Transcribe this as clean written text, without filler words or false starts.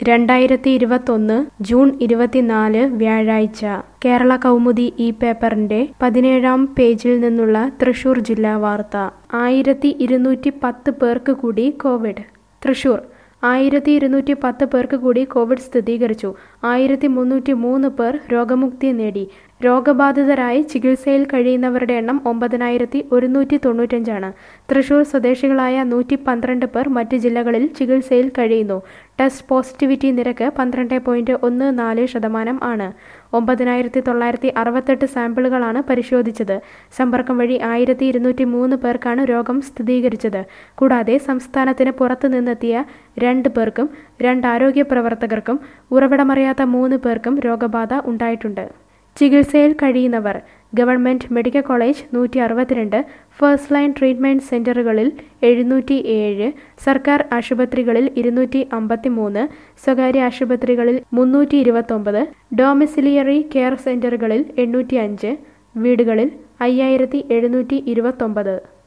2021 June 24 വ്യാഴാഴ്ച കേരള കൗമുദി ഈ പേപ്പറിന്റെ 17-ാം പേജിൽ നിന്നുള്ള തൃശൂർ ജില്ലാ വാർത്ത. 1210 പേർക്ക് കൂടി കോവിഡ്. തൃശൂർ 1210 പേർക്ക് കൂടി കോവിഡ് സ്ഥിരീകരിച്ചു. 1303 പേർ രോഗമുക്തി നേടി. രോഗബാധിതരായി ചികിത്സയിൽ കഴിയുന്നവരുടെ എണ്ണം 9195 ആണ്. തൃശൂർ സ്വദേശികളായ 112 പേർ മറ്റ് ജില്ലകളിൽ ചികിത്സയിൽ കഴിയുന്നു. ടെസ്റ്റ് പോസിറ്റിവിറ്റി നിരക്ക് 12.14% ആണ്. 9968 സാമ്പിളുകളാണ് പരിശോധിച്ചത്. സമ്പർക്കം വഴി 1203 പേർക്കാണ് രോഗം സ്ഥിരീകരിച്ചത്. കൂടാതെ സംസ്ഥാനത്തിന് പുറത്തു നിന്നെത്തിയ 2 പേർക്കും 2 ആരോഗ്യ പ്രവർത്തകർക്കും ഉറവിടമറിയാത്ത 3 പേർക്കും രോഗബാധ ഉണ്ടായിട്ടുണ്ട്. ചികിത്സയിൽ കഴിയുന്നവർ government medical college 162, first line treatment സെന്ററുകളിൽ 707, സർക്കാർ ആശുപത്രികളിൽ 253, സ്വകാര്യ ആശുപത്രികളിൽ 329, ഡൊമിസിലിയറി കെയർ സെന്ററുകളിൽ 805, വീടുകളിൽ 5729.